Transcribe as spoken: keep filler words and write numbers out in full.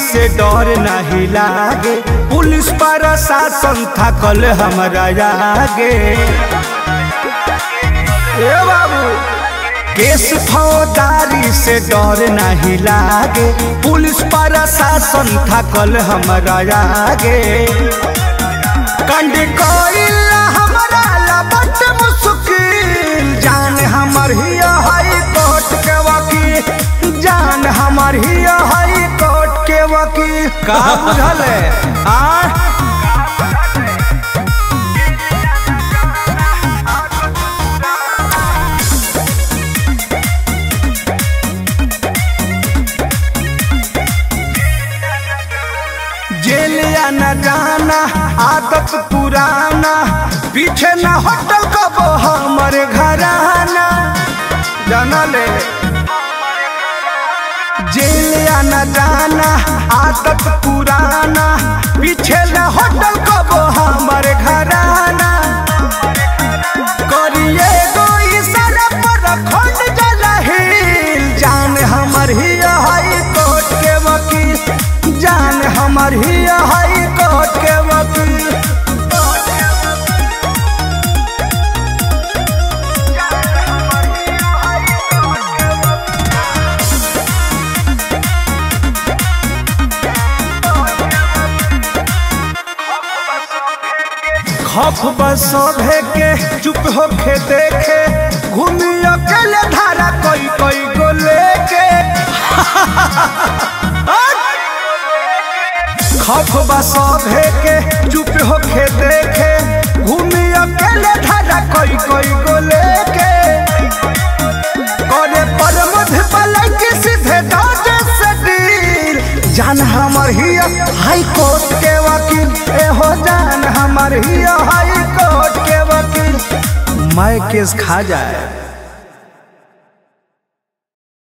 से डर नहीं लागे, पुलिस प्रशासन थकल हमरा आगे। ए बाबू केस फौजदारी से डर नहीं लागे, पुलिस प्रशासन थकल हमरा आगे। कंड कोइला हमरा ला बट मुश्किल, जान हमर ही हाई कोर्ट के वकील, जान हमर ही हाई कोर्ट के वकील। का बुझल है आ जेल या न जाना आदत पुराना, पीछे न होटल कबो हमर घराना। जानले जेल या न जाना आदत पुराना, पीछे न होटल कबो हमर घराना। करिए गो इशारा पर खंड जलहिल, जान हमर ही हाई कोर्ट के वकील, जान हमर ही हाई कोर्ट के वकील। खौफ बसोभे के चुप होके देखे, घूमी अकेले धारा कोई कोई को लेके। खौफ बसोभे के चुप होके देखे, घूमी अकेले धारा कोई कोई को लेके। करे पर मध्य पलक के सीधे दांत से डील, जान हमर ही हाई कोर्ट के वकील। ए हो जान हमर ही हाई कोर्ट के वकील, मैं केस खा जाए।